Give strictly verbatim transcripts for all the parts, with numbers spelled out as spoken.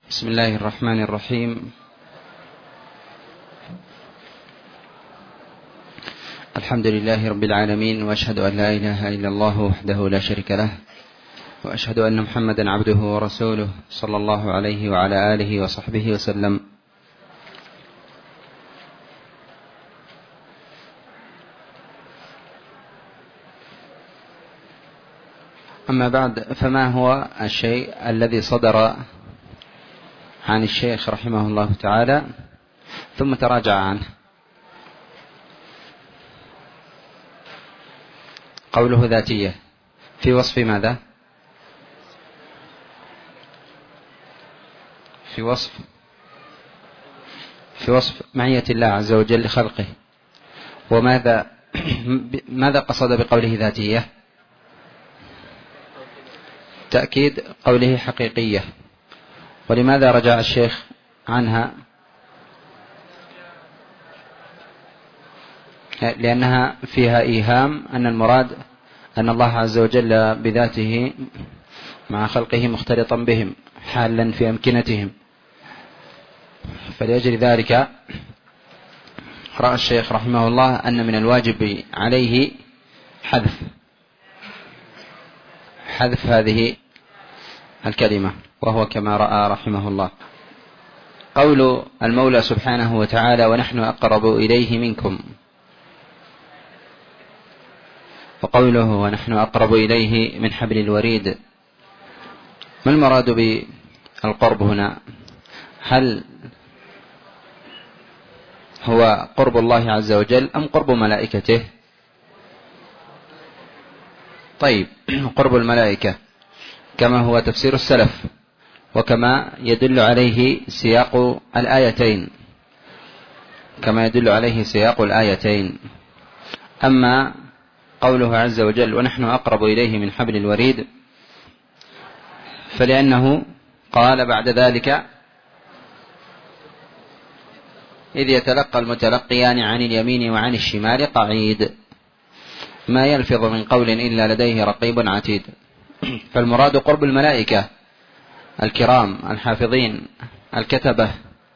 بسم الله الرحمن الرحيم. الحمد لله رب العالمين، وأشهد أن لا إله إلا الله وحده لا شريك له، وأشهد أن محمدا عبده ورسوله صلى الله عليه وعلى آله وصحبه وسلم. أما بعد، فما هو الشيء الذي صدر عن الشيخ رحمه الله تعالى ثم تراجع عنه؟ قوله ذاتية في وصف ماذا؟ في وصف في وصف معية الله عز وجل لخلقه. وماذا ماذا قصد بقوله ذاتية؟ تأكيد قوله حقيقية. ولماذا رجع الشيخ عنها؟ لأنها فيها إيهام أن المراد أن الله عز وجل بذاته مع خلقه مختلطا بهم حالا في أمكنتهم، فلأجل ذلك رأى الشيخ رحمه الله أن من الواجب عليه حذف حذف هذه الكلمة، وهو كما رأى رحمه الله. قول المولى سبحانه وتعالى: ونحن أقرب إليه منكم، وقوله ونحن أقرب إليه من حبل الوريد، ما المراد بالقرب هنا؟ هل هو قرب الله عز وجل أم قرب ملائكته؟ طيب، قرب الملائكة كما هو تفسير السلف، وكما يدل عليه سياق الآيتين كما يدل عليه سياق الآيتين. أما قوله عز وجل ونحن أقرب إليه من حبل الوريد، فلأنه قال بعد ذلك: إذ يتلقى المتلقيان عن اليمين وعن الشمال قعيد، ما يلفظ من قول إلا لديه رقيب عتيد. فالمراد قرب الملائكة الكرام الحافظين الكتبة،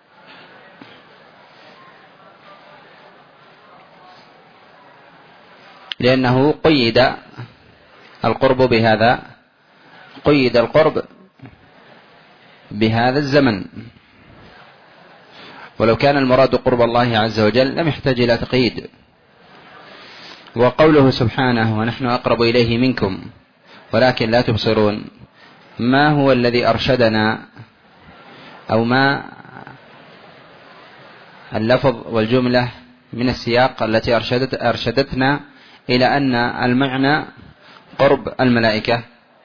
لأنه قيد القرب بهذا قيد القرب بهذا الزمن، ولو كان المراد قرب الله عز وجل لم يحتاج إلى تقييد. وقوله سبحانه ونحن أقرب إليه منكم ولكن لا تبصرون، ما هو الذي أرشدنا، أو ما اللفظ والجملة من السياق التي أرشدت أرشدتنا إلى أن المعنى قرب الملائكة؟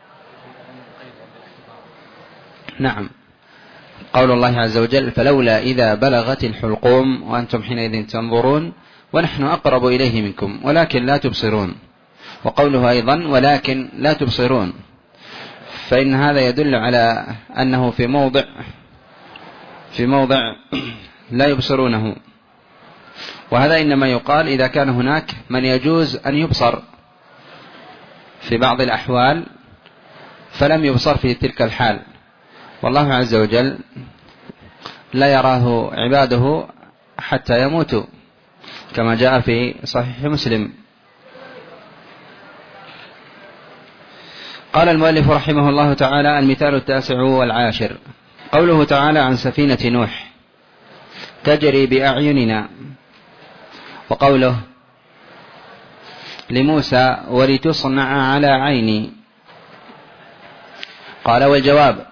نعم، قول الله عز وجل: فلولا إذا بلغت الحلقوم وأنتم حينئذ تنظرون ونحن أقرب إليه منكم ولكن لا تبصرون. وقوله أيضا ولكن لا تبصرون، فإن هذا يدل على أنه في موضع في موضع لا يبصرونه، وهذا إنما يقال إذا كان هناك من يجوز أن يبصر في بعض الأحوال فلم يبصر في تلك الحال، والله عز وجل لا يراه عباده حتى يموتوا كما جاء في صحيح مسلم. قال المؤلف رحمه الله تعالى: المثال التاسع والعاشر، قوله تعالى عن سفينة نوح تجري بأعيننا، وقوله لموسى ولتصنع على عيني. قال: والجواب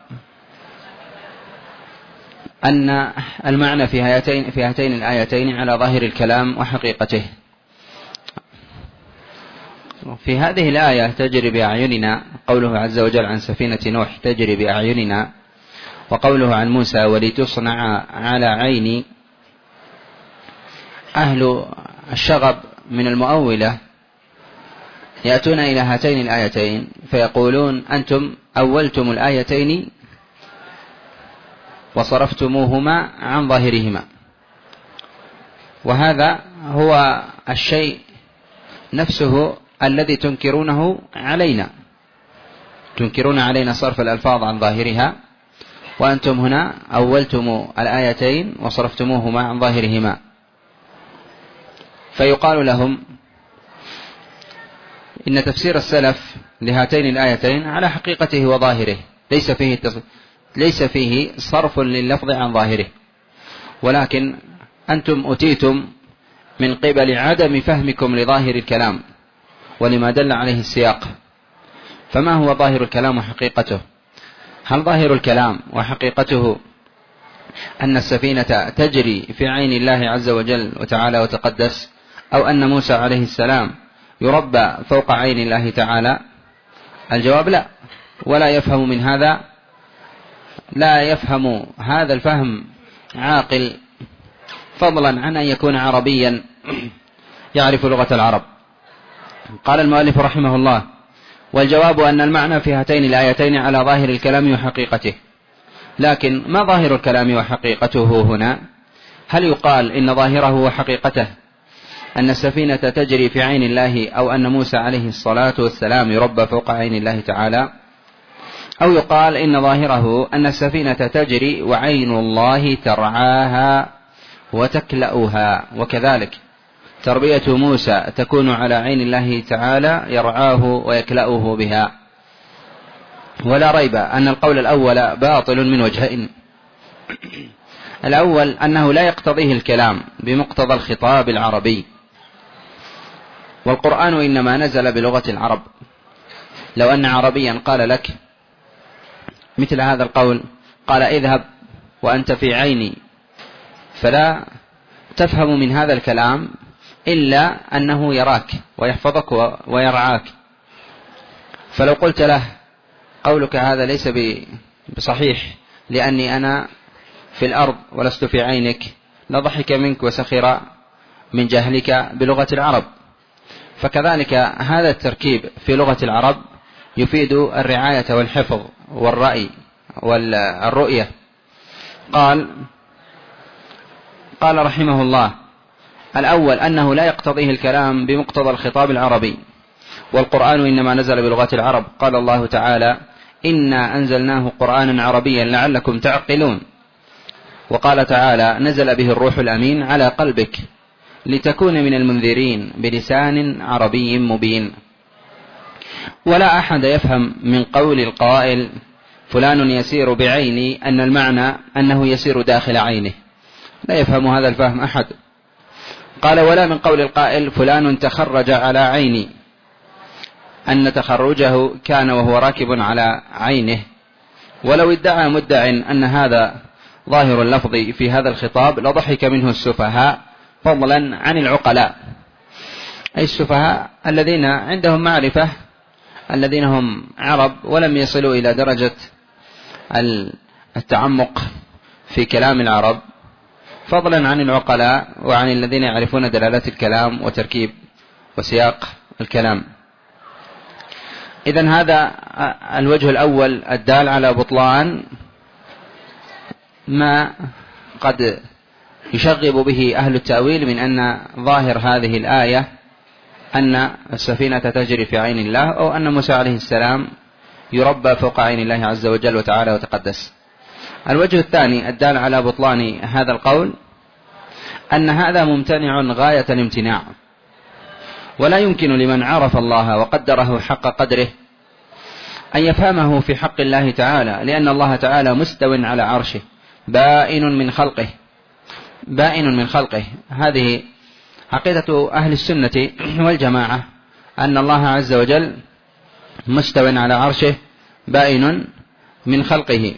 أن المعنى في هاتين في هاتين الآيتين على ظاهر الكلام وحقيقته. في هذه الآية تجري بأعيننا، قوله عز وجل عن سفينة نوح تجري بأعيننا، وقوله عن موسى ولتصنع على عيني، أهل الشغب من المؤولة يأتون إلى هاتين الآيتين فيقولون أنتم أولتم الآيتين وصرفتموهما عن ظاهرهما، وهذا هو الشيء نفسه الذي تنكرونه علينا تنكرون علينا صرف الألفاظ عن ظاهرها وأنتم هنا أولتم الآيتين وصرفتموهما عن ظاهرهما، فيقال لهم إن تفسير السلف لهاتين الآيتين على حقيقته وظاهره، ليس فيه ليس فيه صرف لللفظ عن ظاهره، ولكن أنتم أتيتم من قبل عدم فهمكم لظاهر الكلام ولما دل عليه السياق. فما هو ظاهر الكلام وحقيقته؟ هل ظاهر الكلام وحقيقته أن السفينة تجري في عين الله عز وجل وتعالى وتقدس، أو أن موسى عليه السلام يربى فوق عين الله تعالى؟ الجواب لا، ولا يفهم من هذا لا يفهم هذا الفهم عاقل، فضلا عن أن يكون عربيا يعرف لغة العرب. قال المؤلف رحمه الله: والجواب أن المعنى في هاتين الآيتين على ظاهر الكلام وحقيقته. لكن ما ظاهر الكلام وحقيقته هنا؟ هل يقال إن ظاهره وحقيقته أن السفينة تجري في عين الله، أو أن موسى عليه الصلاة والسلام يربى فوق عين الله تعالى، أو يقال إن ظاهره أن السفينة تجري وعين الله ترعاها وتكلأها، وكذلك تربية موسى تكون على عين الله تعالى يرعاه ويكلأه بها. ولا ريب أن القول الأول باطل من وجهين: الأول أنه لا يقتضيه الكلام بمقتضى الخطاب العربي، والقرآن إنما نزل بلغة العرب. لو أن عربيا قال لك مثل هذا القول، قال: اذهب وأنت في عيني، فلا تفهم من هذا الكلام إلا أنه يراك ويحفظك ويرعاك. فلو قلت له: قولك هذا ليس بصحيح لأني أنا في الأرض ولست في عينك، لضحك منك وسخر من جهلك بلغة العرب. فكذلك هذا التركيب في لغة العرب يفيد الرعاية والحفظ والرأي والرؤية. قال قال رحمه الله: الأول أنه لا يقتضيه الكلام بمقتضى الخطاب العربي، والقرآن إنما نزل بلغة العرب. قال الله تعالى: إنا أنزلناه قرآنا عربيا لعلكم تعقلون. وقال تعالى: نزل به الروح الأمين على قلبك لتكون من المنذرين بلسان عربي مبين. ولا أحد يفهم من قول القائل فلان يسير بعيني أن المعنى أنه يسير داخل عينه، لا يفهم هذا الفهم أحد. قال: ولا من قول القائل فلان تخرج على عيني أن تخرجه كان وهو راكب على عينه. ولو ادعى مدع أن هذا ظاهر اللفظ في هذا الخطاب لضحك منه السفهاء، فضلا عن العقلاء، أي السفهاء الذين عندهم معرفة، الذين هم عرب ولم يصلوا إلى درجة التعمق في كلام العرب، فضلا عن العقلاء وعن الذين يعرفون دلالات الكلام وتركيب وسياق الكلام. إذن هذا الوجه الأول الدال على بطلان ما قد يشغب به أهل التأويل من أن ظاهر هذه الآية أن السفينة تجري في عين الله، أو أن موسى عليه السلام يربى فوق عين الله عز وجل وتعالى وتقدس. الوجه الثاني الدال على بطلان هذا القول أن هذا ممتنع غاية الامتناع، ولا يمكن لمن عرف الله وقدره حق قدره أن يفهمه في حق الله تعالى، لأن الله تعالى مستو على عرشه بائن من خلقه بائن من خلقه. هذه عقيدة أهل السنة والجماعة، أن الله عز وجل مستو على عرشه بائن من خلقه،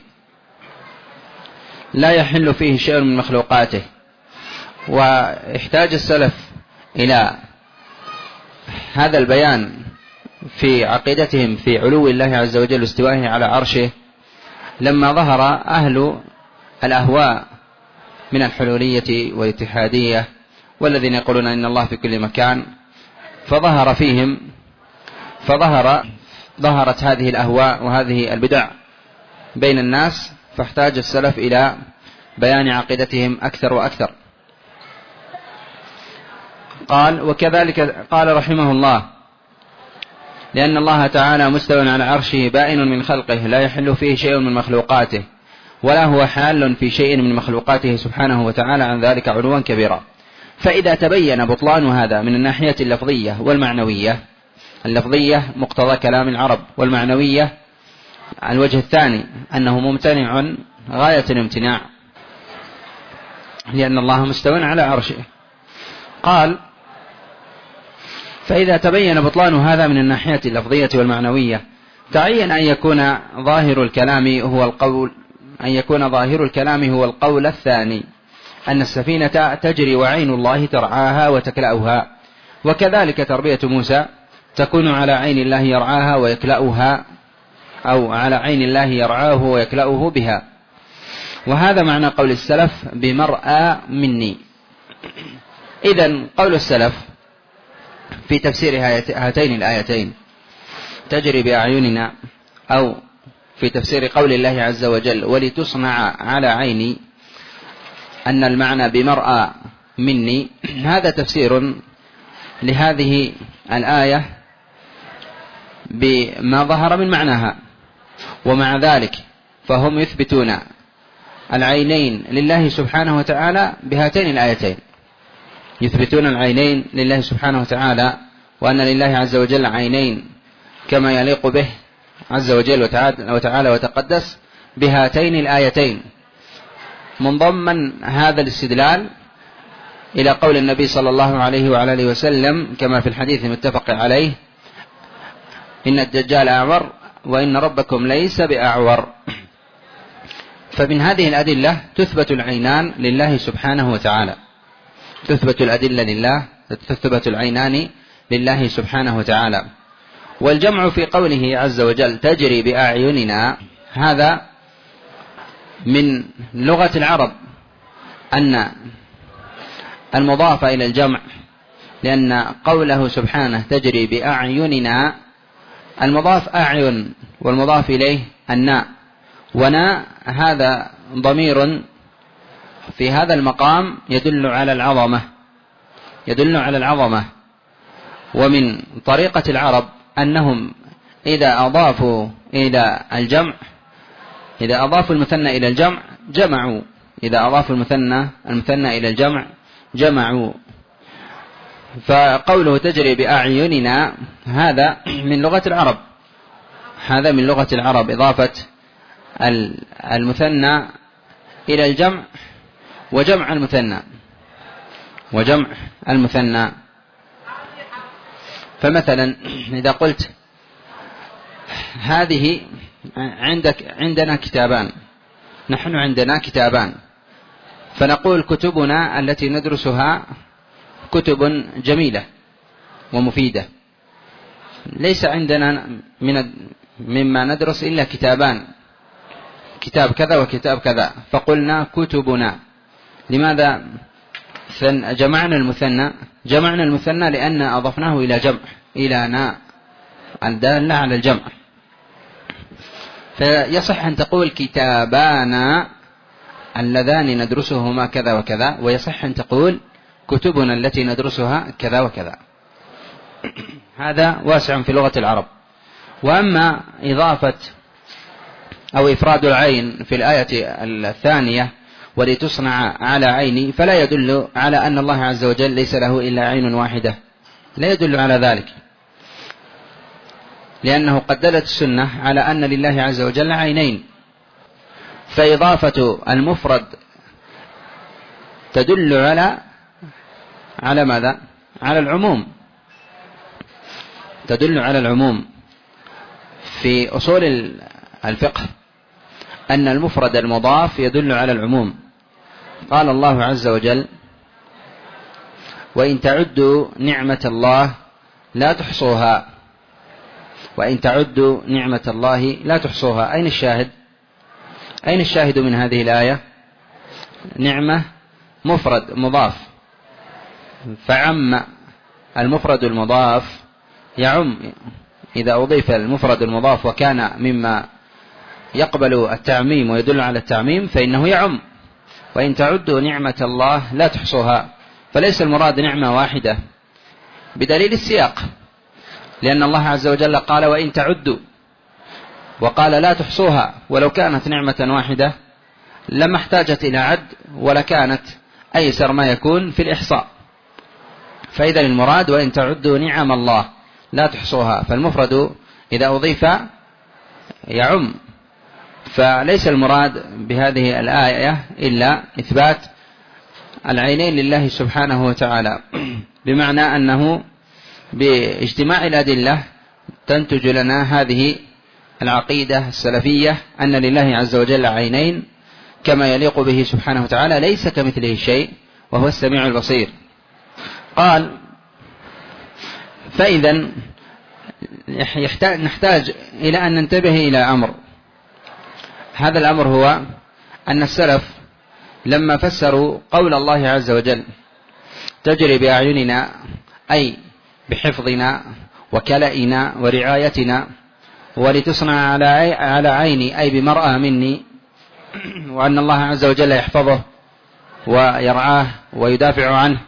لا يحل فيه شيء من مخلوقاته. واحتاج السلف إلى هذا البيان في عقيدتهم في علو الله عز وجل واستوائه على عرشه لما ظهر أهل الأهواء من الحلولية والاتحادية والذين يقولون إن الله في كل مكان، فظهر فيهم فظهر ظهرت هذه الأهواء وهذه البدع بين الناس، فاحتاج السلف إلى بيان عقيدتهم أكثر وأكثر. قال: وكذلك قال رحمه الله: لأن الله تعالى مستوى على عرشه بائن من خلقه لا يحل فيه شيء من مخلوقاته، ولا هو حال في شيء من مخلوقاته سبحانه وتعالى عن ذلك علوا كبيرا. فإذا تبين بطلان هذا من الناحية اللفظية والمعنوية، اللفظية مقتضى كلام العرب، والمعنوية الوجه الثاني أنه ممتنع غاية الامتناع لأن الله مستوٍ على عرشه. قال: فإذا تبين بطلان هذا من الناحية اللفظية والمعنوية تعين أن يكون ظاهر الكلام هو القول أن يكون ظاهر الكلام هو القول الثاني، أن السفينة تجري وعين الله ترعاها وتكلأها، وكذلك تربية موسى تكون على عين الله يرعاها ويكلأها، أو على عين الله يرعاه ويكلأه بها. وهذا معنى قول السلف بمرأى مني. إذن قول السلف في تفسير هاتين الآيتين تجري بأعيننا، أو في تفسير قول الله عز وجل ولتصنع على عيني، أن المعنى بمرأى مني، هذا تفسير لهذه الآية بما ظهر من معناها. ومع ذلك فهم يثبتون العينين لله سبحانه وتعالى بهاتين الآيتين، يثبتون العينين لله سبحانه وتعالى، وأن لله عز وجل عينين كما يليق به عز وجل وتعالى وتقدس بهاتين الآيتين، منضمن هذا الاستدلال إلى قول النبي صلى الله عليه وعلى آله وسلم كما في الحديث المتفق عليه: إن الدجال أعور وإن ربكم ليس بأعور. فمن هذه الأدلة تثبت العينان لله سبحانه وتعالى، تثبت الأدلة لله، تثبت العينان لله سبحانه وتعالى. والجمع في قوله عز وجل تجري بأعيننا، هذا من لغة العرب أن المضاف إلى الجمع، لأن قوله سبحانه تجري بأعيننا المضاف أعين والمضاف إليه الناء، وناء هذا ضمير في هذا المقام يدل على العظمة، يدل على العظمة. ومن طريقة العرب أنهم إذا أضافوا إلى الجمع، إذا أضافوا المثنى إلى الجمع جمعوا، إذا أضافوا المثنى المثنى إلى الجمع جمعوا. فقوله تجري بأعيننا هذا من لغة العرب، هذا من لغة العرب إضافة المثنى إلى الجمع وجمع المثنى وجمع المثنى. فمثلا إذا قلت هذه عندك عندنا كتابان، نحن عندنا كتابان، فنقول كتبنا التي ندرسها كتب جميلة ومفيدة، ليس عندنا من مما ندرس إلا كتابان، كتاب كذا وكتاب كذا، فقلنا كتبنا. لماذا جمعنا المثنى؟ جمعنا المثنى لأن أضفناه إلى جمع، إلى ناء الدالة على الجمع. فيصح أن تقول كتابانا اللذان ندرسهما كذا وكذا، ويصح أن تقول كتبنا التي ندرسها كذا وكذا. هذا واسع في لغة العرب. وأما إضافة أو إفراد العين في الآية الثانية ولتصنع على عيني فلا يدل على أن الله عز وجل ليس له إلا عين واحدة، لا يدل على ذلك، لأنه قد دلت السنة على أن لله عز وجل عينين. فإضافة المفرد تدل على على ماذا؟ على العموم، تدل على العموم. في أصول الفقه أن المفرد المضاف يدل على العموم. قال الله عز وجل: وإن تعدوا نعمة الله لا تحصوها، وإن تعدوا نعمة الله لا تحصوها. أين الشاهد؟ أين الشاهد من هذه الآية؟ نعمة مفرد مضاف، فعم المفرد المضاف يعم. إذا أضيف المفرد المضاف وكان مما يقبل التعميم ويدل على التعميم فإنه يعم. وإن تعدوا نعمة الله لا تحصوها، فليس المراد نعمة واحدة بدليل السياق، لأن الله عز وجل قال وإن تعدوا، وقال لا تحصوها، ولو كانت نعمة واحدة لما احتاجت إلى عد ولكانت أيسر ما يكون في الإحصاء. فإذا المراد وإن تعدوا نعم الله لا تحصوها، فالمفرد إذا أضيف يعم، فليس المراد بهذه الآية إلا إثبات العينين لله سبحانه وتعالى، بمعنى أنه باجتماع الأدلة تنتج لنا هذه العقيدة السلفية أن لله عز وجل عينين كما يليق به سبحانه وتعالى، ليس كمثله شيء وهو السميع البصير. قال فإذا نحتاج إلى أن ننتبه إلى أمر، هذا الأمر هو أن السلف لما فسروا قول الله عز وجل تجري بأعيننا أي بحفظنا وكلئنا ورعايتنا ولتصنع على عيني أي بمرأة مني، وأن الله عز وجل يحفظه ويرعاه ويدافع عنه،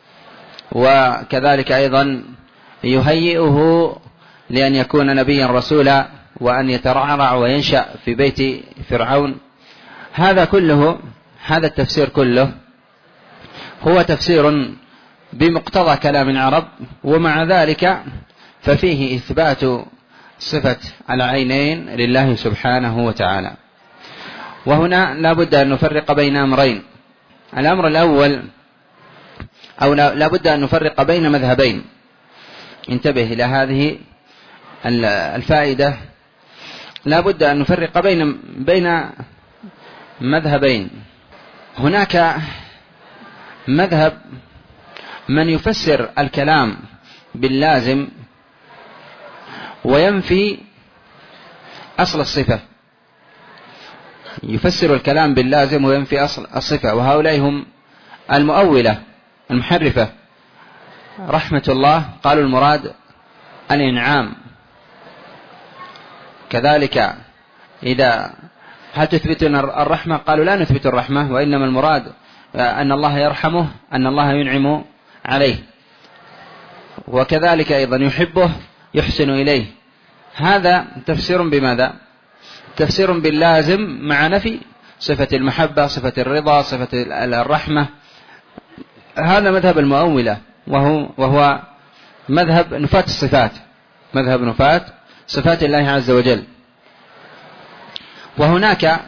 وكذلك أيضا يهيئه لأن يكون نبيا رسولا وأن يترعرع وينشأ في بيت فرعون. هذا كله، هذا التفسير كله هو تفسير بمقتضى كلام العرب، ومع ذلك ففيه إثبات صفة العينين لله سبحانه وتعالى. وهنا لا بد أن نفرق بين أمرين. الأمر الأول، أو لا بد أن نفرق بين مذهبين. انتبه إلى هذه الفائدة، لا بد أن نفرق بين بين مذهبين. هناك مذهب من يفسر الكلام باللازم وينفي أصل الصفة، يفسر الكلام باللازم وينفي أصل الصفة، وهؤلاء هم المؤولة المحرفة رحمة الله. قالوا المراد الإنعام. كذلك إذا هل تثبتون الرحمة؟ قالوا لا نثبت الرحمة، وإنما المراد أن الله يرحمه، أن الله ينعم عليه. وكذلك أيضا يحبه يحسن إليه. هذا تفسير بماذا؟ تفسير باللازم مع نفي صفة المحبة، صفة الرضا، صفة الرحمة. هذا مذهب المؤولة، وهو, وهو مذهب نفاة الصفات، مذهب نفاة صفات الله عز وجل. وهناك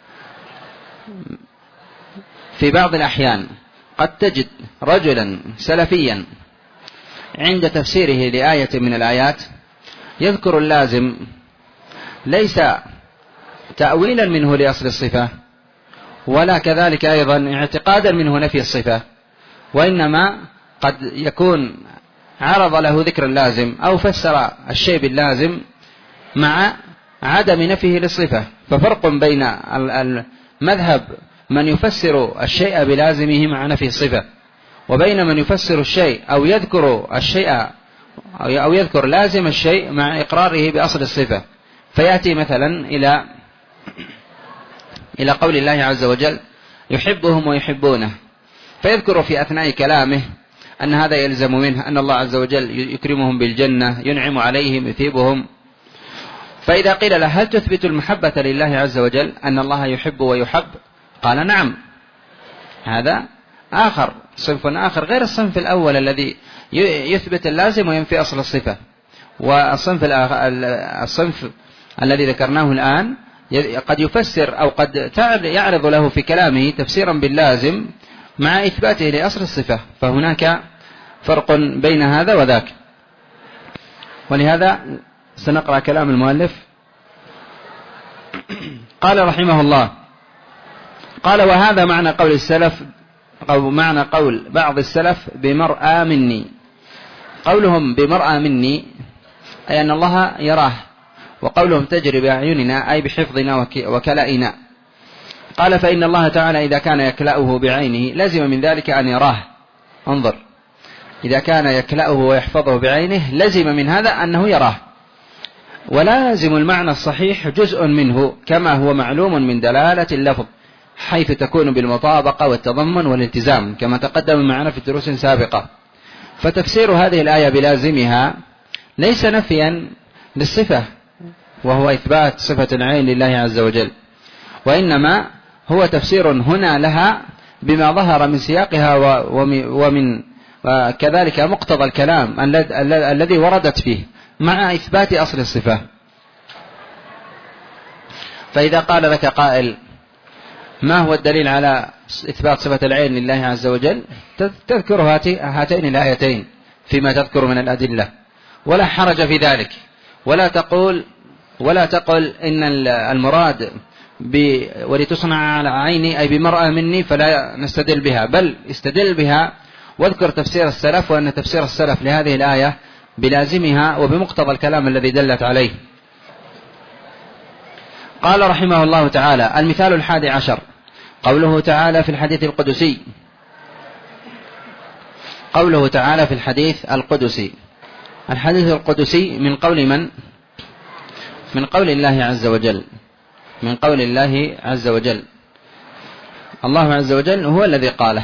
في بعض الأحيان قد تجد رجلا سلفيا عند تفسيره لآية من الآيات يذكر اللازم ليس تأويلا منه لأصل الصفة، ولا كذلك أيضا اعتقادا منه نفي الصفة، وإنما قد يكون عرض له ذكر اللازم أو فسر الشيء باللازم مع عدم نفيه للصفة. ففرق بين المذهب من يفسر الشيء بلازمه مع نفي الصفة، وبين من يفسر الشيء أو يذكر الشيء أو يذكر لازم الشيء مع إقراره بأصل الصفة. فيأتي مثلا إلى إلى قول الله عز وجل يحبهم ويحبونه، فيذكر في أثناء كلامه أن هذا يلزم منه أن الله عز وجل يكرمهم بالجنة، ينعم عليهم، يثيبهم. فإذا قيل له هل تثبت المحبة لله عز وجل أن الله يحب ويحب؟ قال نعم. هذا آخر، صنف آخر غير الصنف الأول الذي يثبت اللازم وينفي أصل الصفة. والصنف الصنف الذي ذكرناه الآن قد يفسر أو قد يعرض له في كلامه تفسيرا باللازم مع إثباته لأصل الصفة. فهناك فرق بين هذا وذاك. ولهذا سنقرأ كلام المؤلف. قال رحمه الله: قال وهذا معنى قول السلف أو معنى قول بعض السلف بمرأى مني. قولهم بمرأى مني أي أن الله يراه، وقولهم تجري بأعيننا أي بحفظنا وكلائنا. قال فإن الله تعالى إذا كان يكلأه بعينه لزم من ذلك أن يراه. انظر، إذا كان يكلأه ويحفظه بعينه لزم من هذا أنه يراه. ولازم المعنى الصحيح جزء منه كما هو معلوم من دلالة اللفظ، حيث تكون بالمطابقة والتضمن والالتزام كما تقدم معنا في دروس سابقة. فتفسير هذه الآية بلازمها ليس نفيا للصفة وهو إثبات صفة العين لله عز وجل، وإنما هو تفسير هنا لها بما ظهر من سياقها ومن كذلك مقتضى الكلام الذي وردت فيه مع إثبات أصل الصفة. فإذا قال لك قائل ما هو الدليل على إثبات صفة العين لله عز وجل، تذكر هاتين الآيتين فيما تذكر من الأدلة، ولا حرج في ذلك، ولا تقول ولا تقل إن المراد ولتصنع على عيني أي بمرأة مني فلا نستدل بها، بل استدل بها واذكر تفسير السلف، وأن تفسير السلف لهذه الآية بلازمها وبمقتضى الكلام الذي دلت عليه. قال رحمه الله تعالى: المثال الحادي عشر قوله تعالى في الحديث القدسي قوله تعالى في الحديث القدسي الحديث القدسي من قول من؟ من قول الله عز وجل من قول الله عز وجل الله عز وجل هو الذي قاله،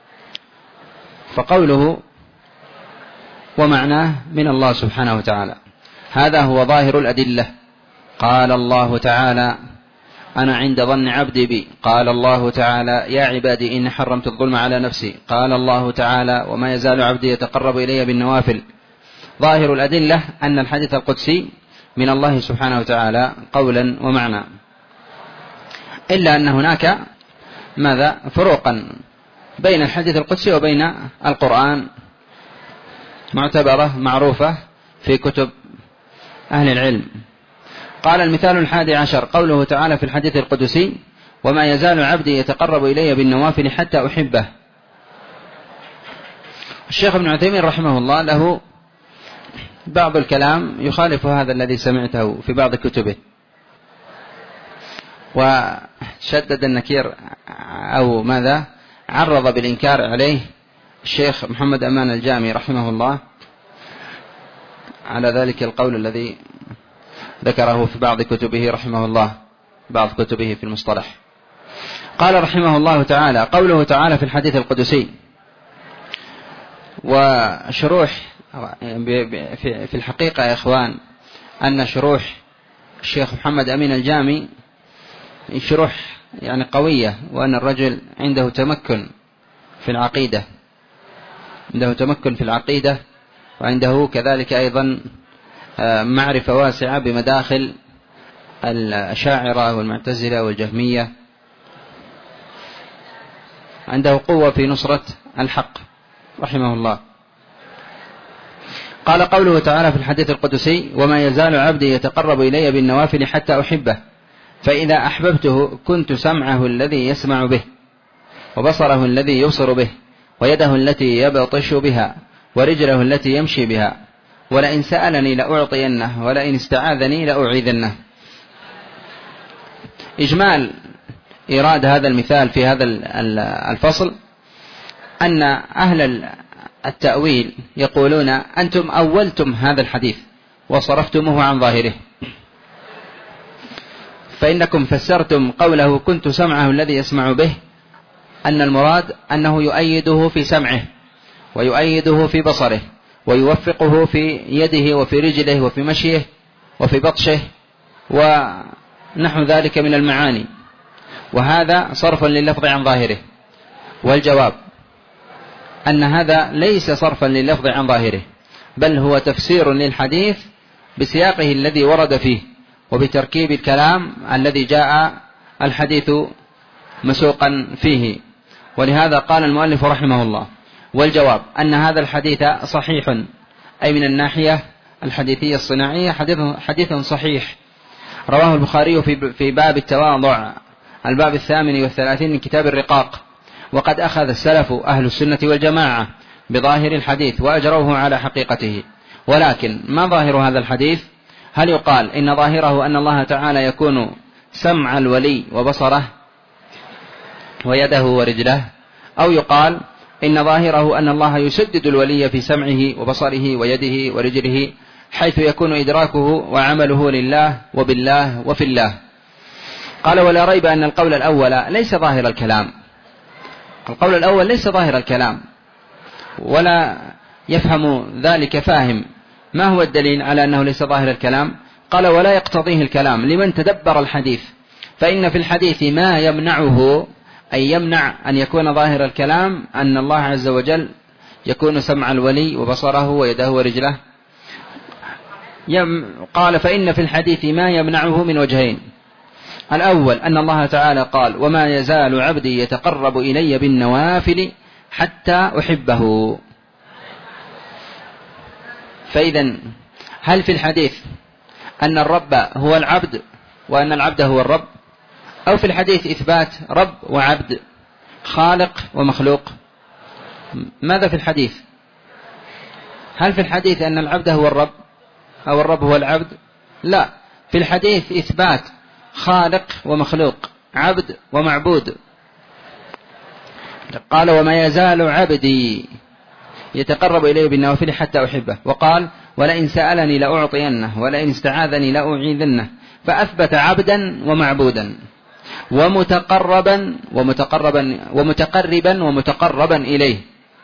فقوله ومعناه من الله سبحانه وتعالى. هذا هو ظاهر الأدلة. قال الله تعالى: أنا عند ظن عبدي بي. قال الله تعالى: يا عبادي إني حرمت الظلم على نفسي. قال الله تعالى: وما يزال عبدي يتقرب إلي بالنوافل. ظاهر الأدلة أن الحديث القدسي من الله سبحانه وتعالى قولا ومعنى، إلا أن هناك ماذا فروقا بين الحديث القدسي وبين القرآن معتبرة معروفة في كتب أهل العلم. قال: المثال الحادي عشر قوله تعالى في الحديث القدسي: وما يزال عبدي يتقرب إلي بالنوافل حتى أحبه. الشيخ ابن عثيمين رحمه الله له بعض الكلام يخالف هذا الذي سمعته في بعض كتبه، وشدد النكير أو ماذا عرض بالإنكار عليه الشيخ محمد أمان الجامي رحمه الله على ذلك القول الذي ذكره في بعض كتبه رحمه الله بعض كتبه في المصطلح. قال رحمه الله تعالى: قوله تعالى في الحديث القدسي. وشروح في الحقيقة يا إخوان أن شروح الشيخ محمد أمين الجامي شروح يعني قوية، وأن الرجل عنده تمكن في العقيدة عنده تمكن في العقيدة وعنده كذلك أيضا معرفة واسعة بمداخل الأشاعرة والمعتزلة والجهمية، عنده قوة في نصرة الحق رحمه الله. قال: قوله تعالى في الحديث القدسي: وما يزال عبدي يتقرب إلي بالنوافل حتى أحبه، فإذا أحببته كنت سمعه الذي يسمع به، وبصره الذي يبصر به، ويده التي يبطش بها، ورجله التي يمشي بها، ولئن سألني لأعطينه، ولئن استعاذني لأعيذنه. إجمال إيراد هذا المثال في هذا الفصل أن أهل التأويل يقولون: أنتم أولتم هذا الحديث وصرفتموه عن ظاهره، فإنكم فسرتم قوله كنت سمعه الذي يسمع به أن المراد أنه يؤيده في سمعه، ويؤيده في بصره، ويوفقه في يده وفي رجله وفي مشيه وفي بطشه ونحو ذلك من المعاني، وهذا صرفا لللفظ عن ظاهره. والجواب أن هذا ليس صرفا لللفظ عن ظاهره، بل هو تفسير للحديث بسياقه الذي ورد فيه، وبتركيب الكلام الذي جاء الحديث مسوقا فيه. ولهذا قال المؤلف رحمه الله: والجواب أن هذا الحديث صحيح، أي من الناحية الحديثية الصناعية حديث, حديث صحيح، رواه البخاري في, في باب التواضع الباب الثامن والثلاثين من كتاب الرقاق. وقد أخذ السلف أهل السنة والجماعة بظاهر الحديث وأجروه على حقيقته. ولكن ما ظاهر هذا الحديث؟ هل يقال إن ظاهره أن الله تعالى يكون سمع الولي وبصره ويده ورجله، أو يقال إن ظاهره أن الله يسدد الولي في سمعه وبصره ويده ورجله، حيث يكون إدراكه وعمله لله وبالله وفي الله؟ قال: ولا ريب أن القول الأول ليس ظاهر الكلام القول الأول ليس ظاهر الكلام ولا يفهم ذلك فاهم. ما هو الدليل على أنه ليس ظاهر الكلام؟ قال: ولا يقتضيه الكلام لمن تدبر الحديث، فإن في الحديث ما يمنعه، أي يمنع أن يكون ظاهر الكلام أن الله عز وجل يكون سمع الولي وبصره ويده ورجله. قال فإن في الحديث ما يمنعه من وجهين: الأول أن الله تعالى قال: وما يزال عبدي يتقرب إلي بالنوافل حتى أحبه. فإذا هل في الحديث أن الرب هو العبد وأن العبد هو الرب، أو في الحديث إثبات رب وعبد، خالق ومخلوق؟ ماذا في الحديث؟ هل في الحديث أن العبد هو الرب أو الرب هو العبد؟ لا، في الحديث إثبات خالق ومخلوق، عبد ومعبود. قال: وما يزال عبدي يتقرب إليه بالنوافل حتى أحبه. وقال: ولئن سألني لأعطينه ولئن استعاذني لأعيذنه. فأثبت عبدا ومعبودا ومتقربا ومتقربا ومتقربا ومتقربا إليه،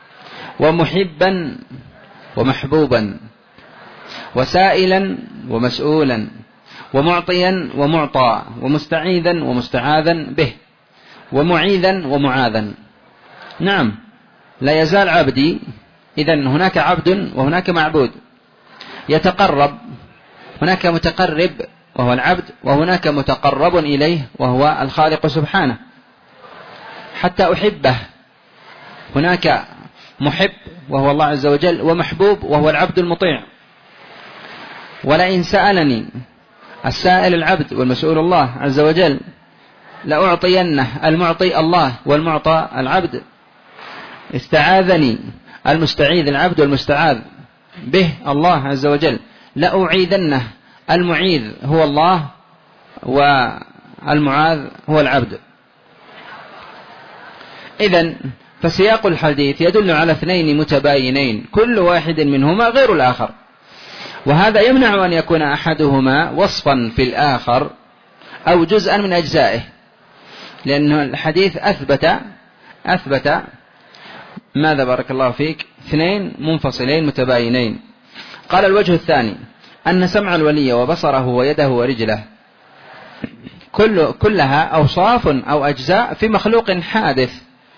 ومحبا ومحبوبا، وسائلا ومسؤولا، ومعطيا ومعطى، ومستعيذا ومستعاذا به، ومعيذا ومعاذا. نعم، لا يزال عبدي. إذن هناك عبد وهناك معبود يتقرب، هناك متقرب وهو العبد، وهناك متقرب إليه وهو الخالق سبحانه حتى أحبه. هناك محب وهو الله عز وجل، ومحبوب وهو العبد المطيع. ولئن سألني، السائل العبد والمسؤول الله عز وجل، لأعطينه، المعطي الله والمعطى العبد. استعاذني، المستعيذ العبد والمستعاذ به الله عز وجل. لأعيذنه، المعيذ هو الله والمعاذ هو العبد. إذن فسياق الحديث يدل على اثنين متباينين، كل واحد منهما غير الآخر، وهذا يمنع أن يكون أحدهما وصفا في الآخر أو جزءا من أجزائه، لأن الحديث أثبت أثبت ماذا بارك الله فيك؟ اثنين منفصلين متباينين. قال: الوجه الثاني أن سمع الولي وبصره ويده ورجله كل كلها أوصاف أو أجزاء في مخلوق حادث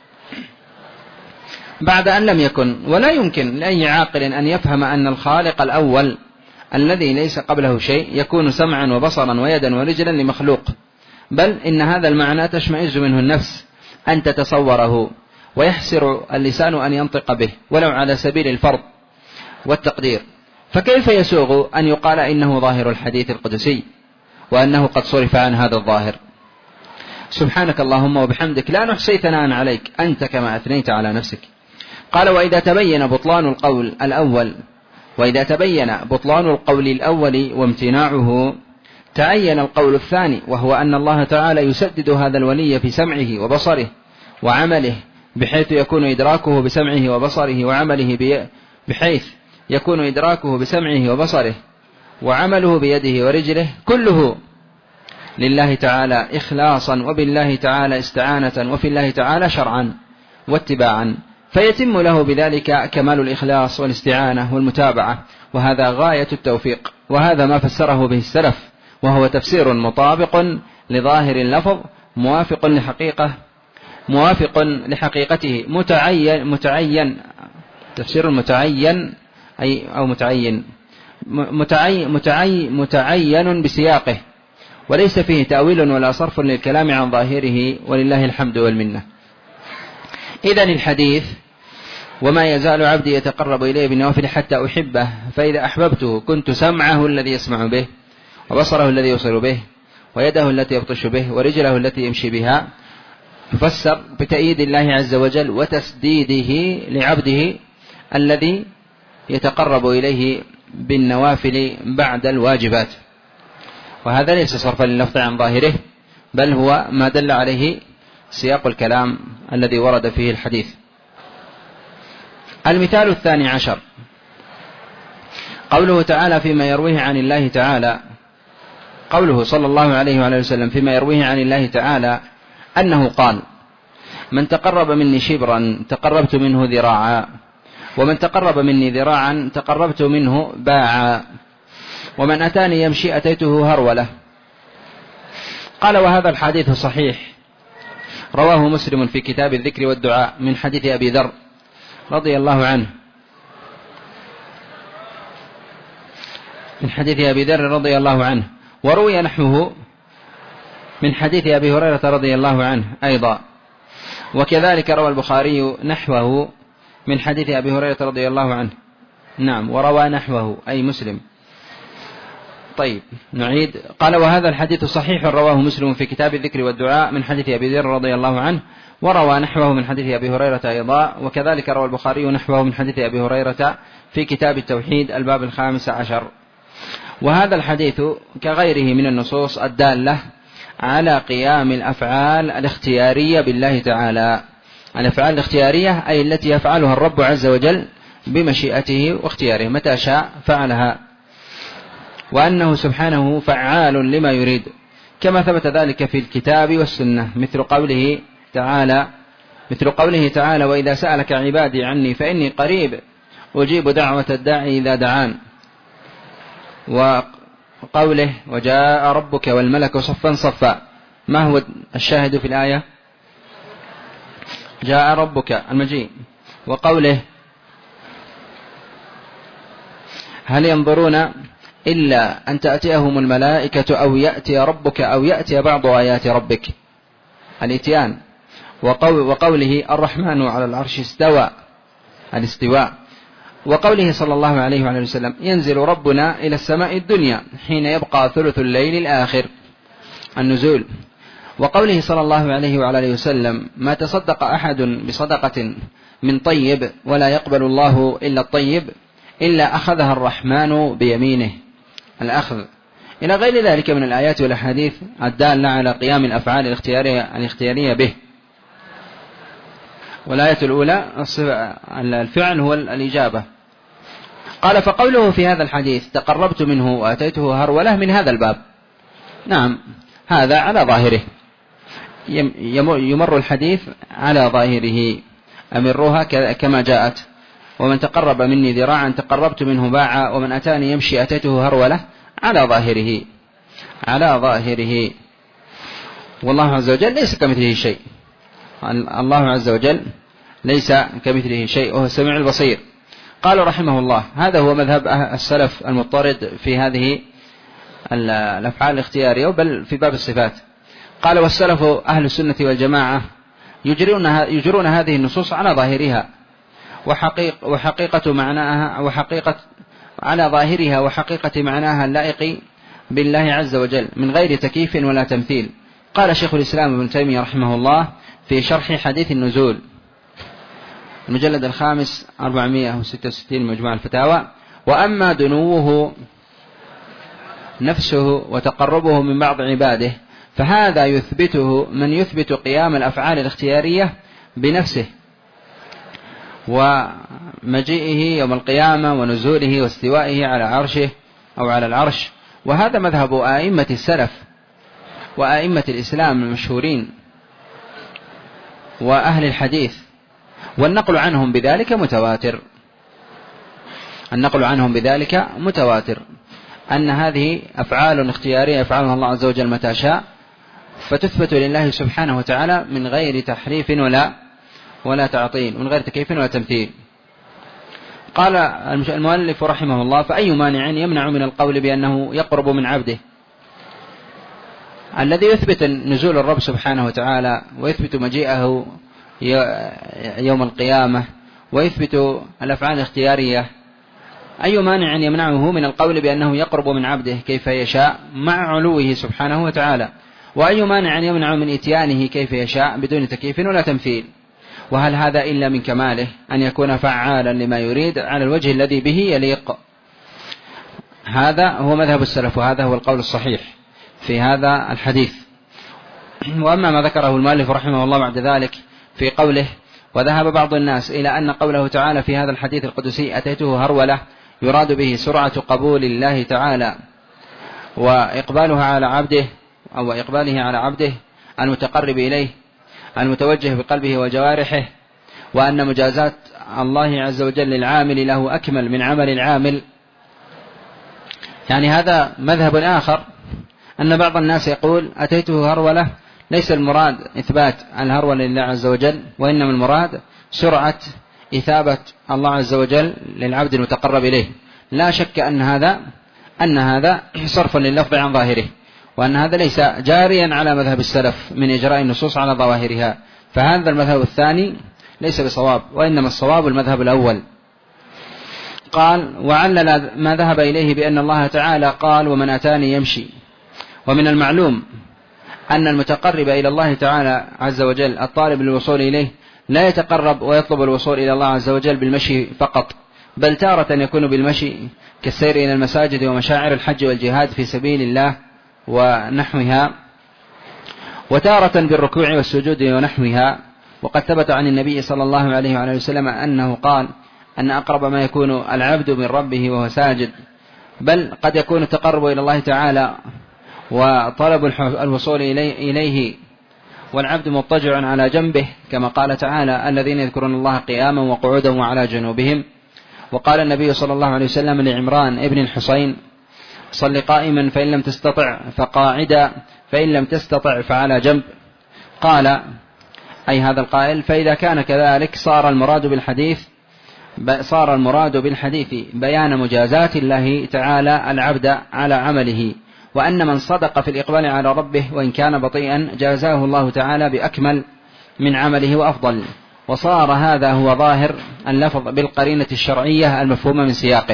بعد أن لم يكن. ولا يمكن لأي عاقل أن يفهم أن الخالق الأول الذي ليس قبله شيء يكون سمعا وبصرا ويدا ورجلا لمخلوق، بل إن هذا المعنى تشمئز منه النفس أن تتصوره، ويحسر اللسان أن ينطق به ولو على سبيل الفرض والتقدير. فكيف يسوغ أن يقال إنه ظاهر الحديث القدسي وأنه قد صرف عن هذا الظاهر؟ سبحانك اللهم وبحمدك لا نحصي ثناء عليك، أنت كما أثنيت على نفسك. قال: وإذا تبين بطلان القول الأول وإذا تبين بطلان القول الأول وامتناعه، تعين القول الثاني، وهو أن الله تعالى يسدد هذا الولي في سمعه وبصره وعمله، بحيث يكون إدراكه بسمعه وبصره وعمله بحيث يكون إدراكه بسمعه وبصره وعمله بيده ورجله كله لله تعالى إخلاصا، وبالله تعالى استعانة، وفي الله تعالى شرعا واتباعا، فيتم له بذلك كمال الإخلاص والاستعانة والمتابعة، وهذا غاية التوفيق. وهذا ما فسره به السلف، وهو تفسير مطابق لظاهر اللفظ، موافق لحقيقة موافق لحقيقته، متعين متعين تفسير متعين أي أو متعين متعين متعين, متعين بسياقه، وليس فيه تأويل ولا صرف للكلام عن ظاهره، ولله الحمد والمنة. إذن الحديث: وما يزال عبدي يتقرب إليه بالنوافل حتى أحبه، فإذا أحببته كنت سمعه الذي يسمع به، وبصره الذي يبصر به، ويده التي يبطش به، ورجله التي يمشي بها. تفسر بتأييد الله عز وجل وتسديده لعبده الذي يتقرب إليه بالنوافل بعد الواجبات، وهذا ليس صرفا لللفظ عن ظاهره، بل هو ما دل عليه سياق الكلام الذي ورد فيه الحديث. المثال الثاني عشر قوله تعالى فيما يرويه عن الله تعالى قوله صلى الله عليه وعلى وسلم فيما يرويه عن الله تعالى أنه قال: من تقرب مني شبرا تقربت منه ذراعا، ومن تقرب مني ذراعا تقربت منه باعا، ومن أتاني يمشي أتيته هرولة. قال وهذا الحديث صحيح رواه مسلم في كتاب الذكر والدعاء من حديث أبي ذر رضي الله عنه من حديث أبي ذر رضي الله عنه وروي نحوه من حديث أبي هريرة رضي الله عنه أيضا، وكذلك روى البخاري نحوه من حديث أبي هريرة رضي الله عنه. نعم، وروى نحوه أي مسلم. طيب نعيد. قال وهذا الحديث صحيح رواه مسلم في كتاب الذكر والدعاء من حديث أبي ذر رضي الله عنه، وروى نحوه من حديث أبي هريرة أيضا، وكذلك روى البخاري نحوه من حديث أبي هريرة في كتاب التوحيد الباب الخامس عشر. وهذا الحديث كغيره من النصوص الدالة على قيام الأفعال الاختيارية بالله تعالى. الأفعال الاختيارية أي التي يفعلها الرب عز وجل بمشيئته واختياره، متى شاء فعلها، وأنه سبحانه فعال لما يريد، كما ثبت ذلك في الكتاب والسنة، مثل قوله تعالى مثل قوله تعالى وإذا سألك عبادي عني فإني قريب أجيب دعوة الداعي إذا دعان، وقوله وجاء ربك والملك صفا صفا. ما هو الشاهد في الآية؟ جاء ربك المجيء. وقوله هل ينظرون إلا أن تأتيهم الملائكة أو يأتي ربك أو يأتي بعض آيات ربك، الإتيان. وقوله الرحمن على العرش استوى، الاستواء. وقوله صلى الله عليه وعلى وسلم ينزل ربنا إلى السماء الدنيا حين يبقى ثلث الليل الآخر، النزول. وقوله صلى الله عليه وعلى وسلم ما تصدق أحد بصدقة من طيب ولا يقبل الله إلا الطيب إلا أخذها الرحمن بيمينه، الأخذ، إلى غير ذلك من الآيات والأحاديث الدالة على قيام الأفعال الاختيارية, الاختيارية به. والآية الأولى الفعل هو الإجابة. قال فقوله في هذا الحديث تقربت منه وأتيته هرولة من هذا الباب. نعم، هذا على ظاهره، يمر الحديث على ظاهره، أمروها كما جاءت. ومن تقرب مني ذراعا تقربت منه باعا ومن أتاني يمشي أتيته هرولة، على ظاهره على ظاهره. والله عز وجل ليس كمثله شيء، الله عز وجل ليس كمثله شيء وهو السميع البصير. قال رحمه الله هذا هو مذهب السلف المضطرد في هذه الأفعال الاختيارية، بل في باب الصفات. قال والسلف أهل السنة والجماعة يجرون, يجرون هذه النصوص على ظاهرها وحقيق وحقيقة معناها وحقيقة على ظاهرها وحقيقة معناها اللائق بالله عز وجل من غير تكييف ولا تمثيل. قال شيخ الإسلام ابن تيمية رحمه الله في شرح حديث النزول المجلد الخامس أربعمائة وستة وستين مجموع الفتاوى: وأما دنوه نفسه وتقربه من بعض عباده فهذا يثبته من يثبت قيام الأفعال الاختيارية بنفسه ومجيئه يوم القيامة ونزوله واستوائه على عرشه أو على العرش. وهذا مذهب آئمة السلف وآئمة الإسلام المشهورين وأهل الحديث، والنقل عنهم بذلك متواتر النقل عنهم بذلك متواتر أن هذه أفعال اختيارية يفعلها الله عز وجل متى شاء، فتثبت لله سبحانه وتعالى من غير تحريف ولا ولا تعطيل، من غير تكييف ولا تمثيل. قال المؤلف رحمه الله فأي مانع يمنع من القول بأنه يقرب من عبده؟ الذي يثبت نزول الرب سبحانه وتعالى ويثبت مجيئه يوم القيامة ويثبت الأفعال الاختيارية، أي مانع يمنعه من القول بأنه يقرب من عبده كيف يشاء مع علوه سبحانه وتعالى؟ وأي مانع يمنع من إتيانه كيف يشاء بدون تكييف ولا تمثيل؟ وهل هذا إلا من كماله أن يكون فعالا لما يريد على الوجه الذي به يليق؟ هذا هو مذهب السلف، وهذا هو القول الصحيح في هذا الحديث. وأما ما ذكره المؤلف رحمه الله بعد ذلك في قوله وذهب بعض الناس إلى أن قوله تعالى في هذا الحديث القدسي أتيته هرولة يراد به سرعة قبول الله تعالى وإقبالها على عبده أو إقباله على عبده المتقرب إليه المتوجه بقلبه وجوارحه، وأن مجازات الله عز وجل للعامل له أكمل من عمل العامل. يعني هذا مذهب آخر أن بعض الناس يقول أتيته هرولة، ليس المراد إثبات الهرولة لله عز وجل، وإنما المراد سرعة إثابة الله عز وجل للعبد المتقرب إليه. لا شك أن هذا أن هذا صرف لللفظ عن ظاهره، وأن هذا ليس جاريا على مذهب السلف من إجراء النصوص على ظواهرها، فهذا المذهب الثاني ليس بصواب، وإنما الصواب المذهب الأول. قال: وعلل ما ذهب إليه بأن الله تعالى قال: ومن أتاني يمشي. ومن المعلوم أن المتقرب إلى الله تعالى عز وجل الطالب للوصول إليه لا يتقرب ويطلب الوصول إلى الله عز وجل بالمشي فقط، بل تارة يكون بالمشي كالسير إلى المساجد ومشاعر الحج والجهاد في سبيل الله ونحوها، وتارة بالركوع والسجود ونحوها. وقد ثبت عن النبي صلى الله عليه وعلى وسلم أنه قال أن أقرب ما يكون العبد من ربه وهو ساجد، بل قد يكون التقرب إلى الله تعالى وطلب الوصول إليه والعبد مضطجع على جنبه، كما قال تعالى: الذين يذكرون الله قياما وقعودا وعلى جنوبهم. وقال النبي صلى الله عليه وسلم لعمران ابن الحصين: صل قائما فإن لم تستطع فقاعدا فإن لم تستطع فعلى جنب. قال أي هذا القائل: فإذا كان كذلك صار المراد بالحديث صار المراد بالحديث بيان مجازات الله تعالى العبد على عمله، وأن من صدق في الإقبال على ربه وإن كان بطيئا جازاه الله تعالى بأكمل من عمله وأفضل. وصار هذا هو ظاهر اللفظ بالقرينة الشرعية المفهومة من سياقه.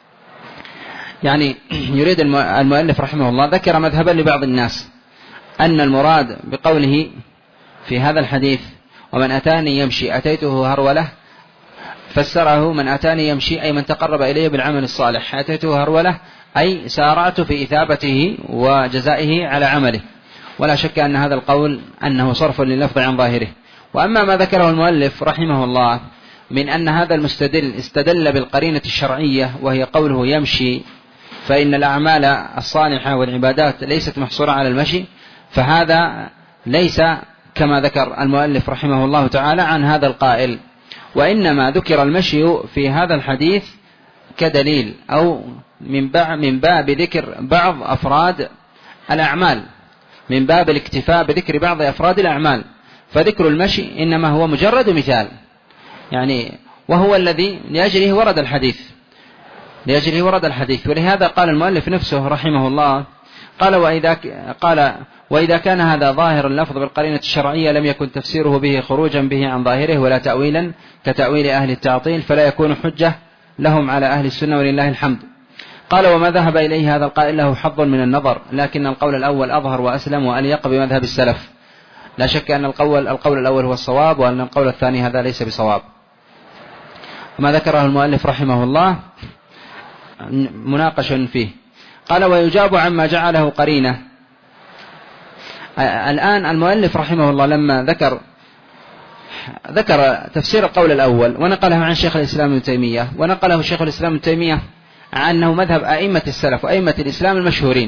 يعني يريد المؤلف رحمه الله ذكر مذهبا لبعض الناس أن المراد بقوله في هذا الحديث: ومن أتاني يمشي أتيته هرولة، فسره: من أتاني يمشي أي من تقرب إليه بالعمل الصالح، أتيته هرولة أي سارعت في إثابته وجزائه على عمله. ولا شك أن هذا القول أنه صرف لللفظ عن ظاهره. وأما ما ذكره المؤلف رحمه الله من أن هذا المستدل استدل بالقرينة الشرعية وهي قوله يمشي، فإن الأعمال الصالحة والعبادات ليست محصورة على المشي، فهذا ليس كما ذكر المؤلف رحمه الله تعالى عن هذا القائل، وإنما ذكر المشي في هذا الحديث كدليل أو من باب ذكر بعض أفراد الأعمال، من باب الاكتفاء بذكر بعض أفراد الأعمال. فذكر المشي إنما هو مجرد مثال، يعني وهو الذي لأجله ورد الحديث لأجله ورد الحديث ولهذا قال المؤلف نفسه رحمه الله قال وإذا, قال وإذا كان هذا ظاهر اللفظ بالقرينة الشرعية لم يكن تفسيره به خروجا به عن ظاهره ولا تأويلا كتأويل أهل التعطيل، فلا يكون حجة لهم على أهل السنة ولله الحمد. قال وما ذهب إليه هذا القائل له حظ من النظر، لكن القول الأول أظهر وأسلم وأليق بمذهب السلف. لا شك أن القول, القول الأول هو الصواب، وأن القول الثاني هذا ليس بصواب. وما ذكره المؤلف رحمه الله مناقش فيه. قال ويجاب عما جعله قرينة. الآن المؤلف رحمه الله لما ذكر ذكر تفسير القول الأول ونقله عن شيخ الإسلام ابن تيمية، ونقله شيخ الإسلام ابن تيمية عنه مذهب أئمة السلف وأئمة الإسلام المشهورين.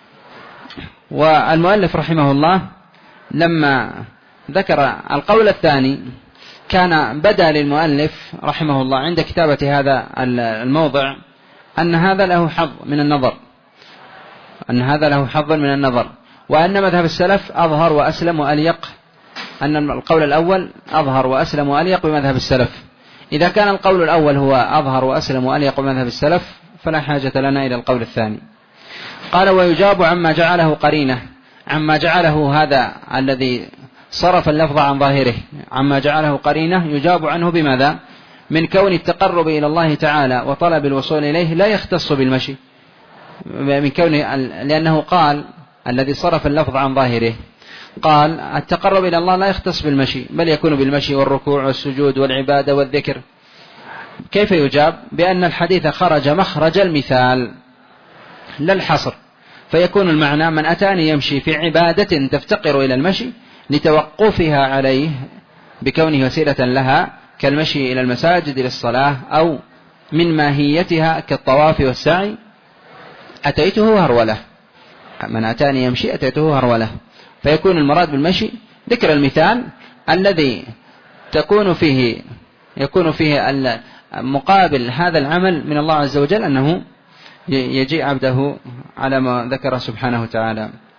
والمؤلف رحمه الله لما ذكر القول الثاني كان بدأ للمؤلف رحمه الله عند كتابة هذا الموضع أن هذا له حظ من النظر أن هذا له حظ من النظر وأن مذهب السلف أظهر وأسلم وأليق، أن القول الأول أظهر وأسلم وأليق بمذهب السلف. إذا كان القول الأول هو أظهر وأسلم وأليق بمذهب السلف فلا حاجة لنا إلى القول الثاني. قال ويجاب عما جعله قرينة، عما جعله هذا الذي صرف اللفظ عن ظاهره عما جعله قرينة يجاب عنه بماذا؟ من كون التقرب إلى الله تعالى وطلب الوصول إليه لا يختص بالمشي، من كون لأنه قال الذي صرف اللفظ عن ظاهره قال التقرب إلى الله لا يختص بالمشي بل يكون بالمشي والركوع والسجود والعبادة والذكر. كيف يجاب؟ بأن الحديث خرج مخرج المثال لا الحصر، فيكون المعنى من أتاني يمشي في عبادة تفتقر إلى المشي لتوقفها عليه بكونه وسيلة لها كالمشي إلى المساجد للصلاة أو من ماهيتها كالطواف والسعي أتيته هرولة، من أتاني يمشي أتيته هرولة. فيكون المراد بالمشي ذكر المثال الذي تكون فيه يكون فيه مقابل هذا العمل من الله عز وجل أنه يجيء عبده على ما ذكر سبحانه وتعالى.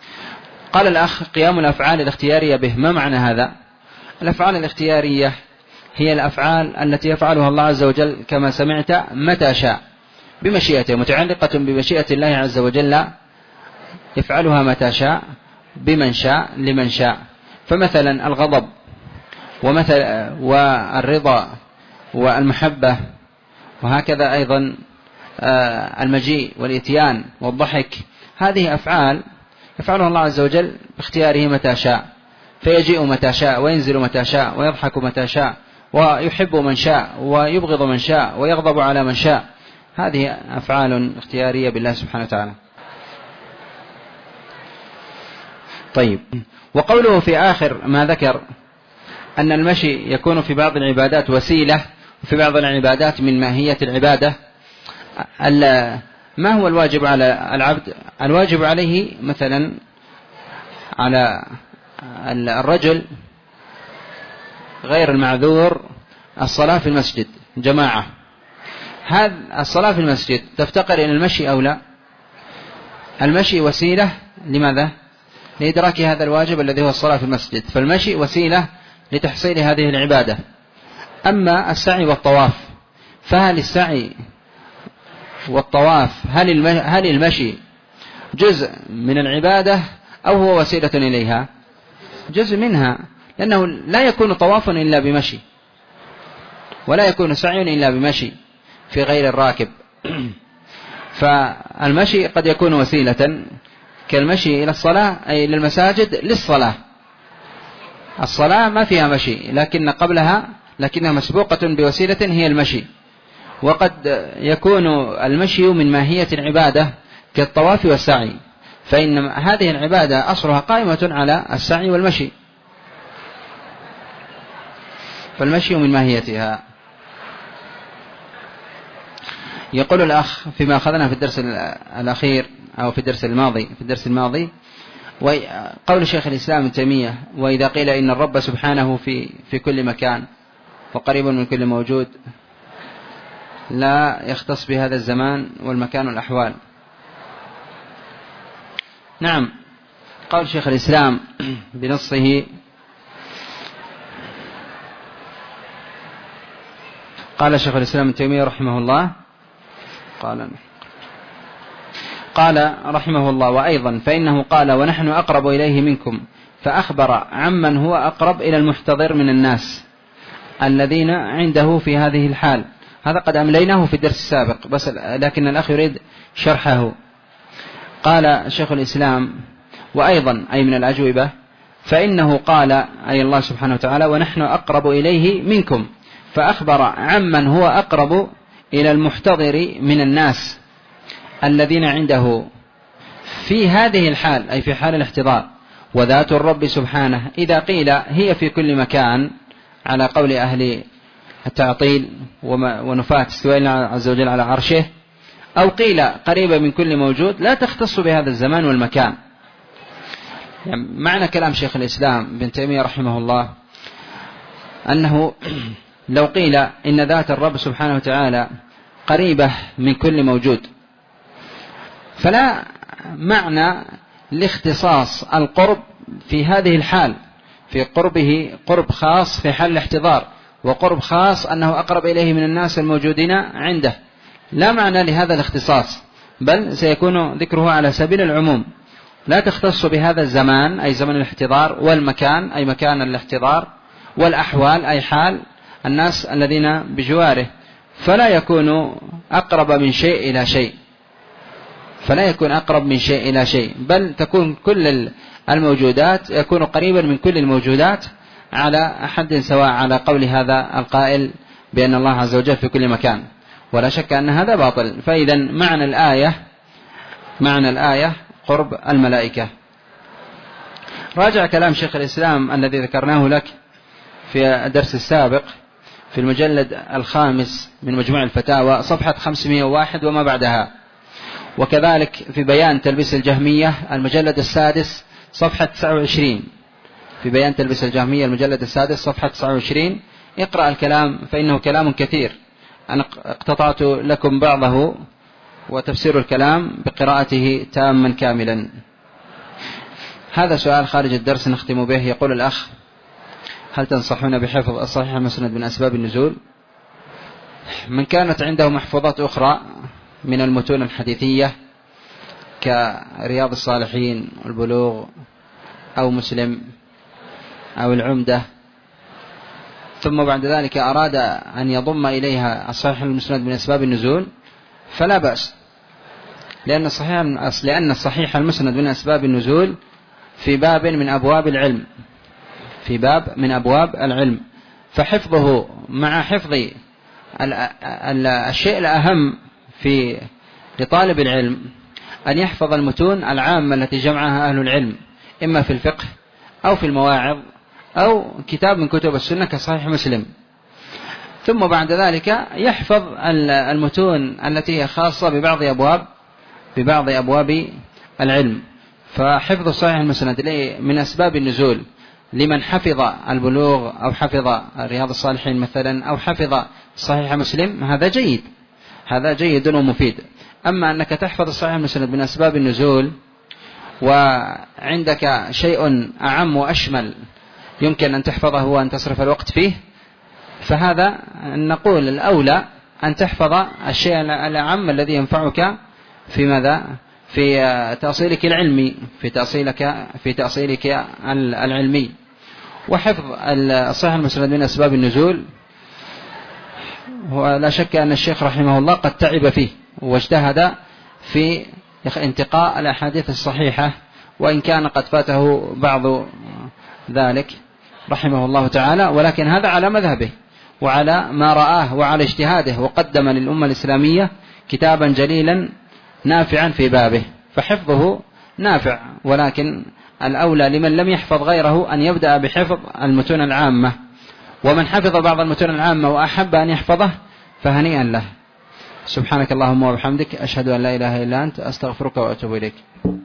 قال الأخ: قيام الأفعال الاختيارية به، ما معنى هذا؟ الأفعال الاختيارية هي الأفعال التي يفعلها الله عز وجل كما سمعت متى شاء بمشيئته، متعلقة بمشيئة الله عز وجل، يفعلها متى شاء بمن شاء لمن شاء. فمثلا الغضب ومثل والرضا والمحبة، وهكذا أيضا المجيء والإتيان والضحك، هذه أفعال يفعلها الله عز وجل باختياره متى شاء، فيجيء متى شاء وينزل متى شاء ويضحك متى شاء ويحب من شاء ويبغض من شاء ويغضب على من شاء. هذه أفعال اختيارية بالله سبحانه وتعالى. طيب، وقوله في آخر ما ذكر أن المشي يكون في بعض العبادات وسيلة وفي بعض العبادات من ماهية العبادة. ما هو الواجب على العبد؟ الواجب عليه مثلا على الرجل غير المعذور الصلاة في المسجد جماعة. هذا الصلاة في المسجد تفتقر إلى المشي أو لا؟ المشي وسيلة لماذا؟ لإدراك هذا الواجب الذي هو الصلاة في المسجد، فالمشي وسيلة لتحصيل هذه العبادة. أما السعي والطواف، فهل السعي والطواف هل المشي جزء من العبادة أو هو وسيلة إليها؟ جزء منها، لأنه لا يكون طواف إلا بمشي، ولا يكون سعي إلا بمشي في غير الراكب. فالمشي قد يكون وسيلة كالمشي إلى الصلاة أي إلى المساجد للصلاة. الصلاة ما فيها مشي، لكن قبلها لكنها مسبوقة بوسيلة هي المشي. وقد يكون المشي من ماهية العبادة كالطواف والسعي، فإن هذه العبادة أصلها قائمة على السعي والمشي، فالمشي من ماهيتها. يقول الأخ فيما أخذنا في الدرس الأخير أو في الدرس الماضي في الدرس الماضي وقول شيخ الإسلام ابن تيمية: وإذا قيل إن الرب سبحانه في في كل مكان وقريب من كل موجود، لا يختص بهذا الزمان والمكان والأحوال. نعم، قال شيخ الإسلام بنصه: قال شيخ الإسلام ابن تيمية رحمه الله قال قال رحمه الله: وأيضا فإنه قال: ونحن أقرب إليه منكم، فأخبر عمن هو أقرب إلى المحتضر من الناس الذين عنده في هذه الحال. هذا قد أمليناه في الدرس السابق، بس لكن الأخ يريد شرحه. قال شيخ الإسلام: وأيضا أي من الأجوبة، فإنه قال أي الله سبحانه وتعالى: ونحن أقرب إليه منكم، فأخبر عمن هو أقرب إلى المحتضر من الناس الذين عنده في هذه الحال، أي في حال الاحتضار. وذات الرب سبحانه إذا قيل هي في كل مكان على قول أهل التعطيل ونفاة استواء الله عز وجل على عرشه، أو قيل قريبة من كل موجود، لا تختص بهذا الزمان والمكان. يعني معنى كلام شيخ الإسلام ابن تيمية رحمه الله أنه لو قيل إن ذات الرب سبحانه وتعالى قريبة من كل موجود، فلا معنى لاختصاص القرب في هذه الحال، في قربه قرب خاص في حال الاحتضار، وقرب خاص أنه أقرب إليه من الناس الموجودين عنده. لا معنى لهذا الاختصاص، بل سيكون ذكره على سبيل العموم، لا تختص بهذا الزمان أي زمن الاحتضار، والمكان أي مكان الاحتضار، والأحوال أي حال الناس الذين بجواره، فلا يكون أقرب من شيء إلى شيء فلا يكون أقرب من شيء إلى شيء بل تكون كل الموجودات يكون قريبا من كل الموجودات على حد سواء، على قول هذا القائل بأن الله عز وجل في كل مكان. ولا شك أن هذا باطل. فإذا معنى الآية معنى الآية قرب الملائكة. راجع كلام شيخ الإسلام الذي ذكرناه لك في الدرس السابق في المجلد الخامس من مجموع الفتاوى صفحة خمسمائة وواحد وما بعدها، وكذلك في بيان تلبيس الجهمية المجلد السادس صفحة تسعة وعشرين، في بيان تلبيس الجهمية المجلد السادس صفحة تسعة وعشرين. اقرأ الكلام فإنه كلام كثير، أنا اقتطعت لكم بعضه، وتفسير الكلام بقراءته تاما كاملا. هذا سؤال خارج الدرس نختم به. يقول الأخ: هل تنصحون بحفظ الصحيح المسند من أسباب النزول؟ من كانت عنده محفوظات أخرى من المتون الحديثية كرياض الصالحين والبلوغ أو مسلم أو العمدة، ثم بعد ذلك أراد أن يضم إليها الصحيح المسند من أسباب النزول، فلا بأس، لأن الصحيح لأن الصحيح المسند من أسباب النزول في باب من أبواب العلم، في باب من أبواب العلم، فحفظه مع حفظ الشيء الأهم في لطالب العلم أن يحفظ المتون العامة التي جمعها أهل العلم، إما في الفقه أو في المواعظ أو كتاب من كتب السنة كصحيح مسلم، ثم بعد ذلك يحفظ المتون التي هي خاصة ببعض أبواب ببعض أبواب العلم. فحفظ الصحيح المسند من أسباب النزول لمن حفظ البلوغ أو حفظ رياض الصالحين مثلا أو حفظ صحيح مسلم، هذا جيد، هذا جيد ومفيد. أما أنك تحفظ الصحيح المسند من أسباب النزول وعندك شيء أعم وأشمل يمكن أن تحفظه وأن تصرف الوقت فيه، فهذا نقول الأولى أن تحفظ الشيء الأعم الذي ينفعك في ماذا؟ في تأصيلك العلمي، في تأصيلك في تأصيلك العلمي. وحفظ الصحيح المسند من أسباب النزول ولا شك أن الشيخ رحمه الله قد تعب فيه واجتهد في انتقاء الأحاديث الصحيحة، وإن كان قد فاته بعض ذلك رحمه الله تعالى، ولكن هذا على مذهبه وعلى ما رآه وعلى اجتهاده، وقدم للأمة الإسلامية كتابا جليلا نافعا في بابه، فحفظه نافع، ولكن الأولى لمن لم يحفظ غيره أن يبدأ بحفظ المتون العامة، ومن حفظ بعض المتون العامة وأحب أن يحفظه فهنيئا له. سبحانك اللهم وبحمدك، أشهد أن لا إله إلا أنت، أستغفرك وأتوب إليك.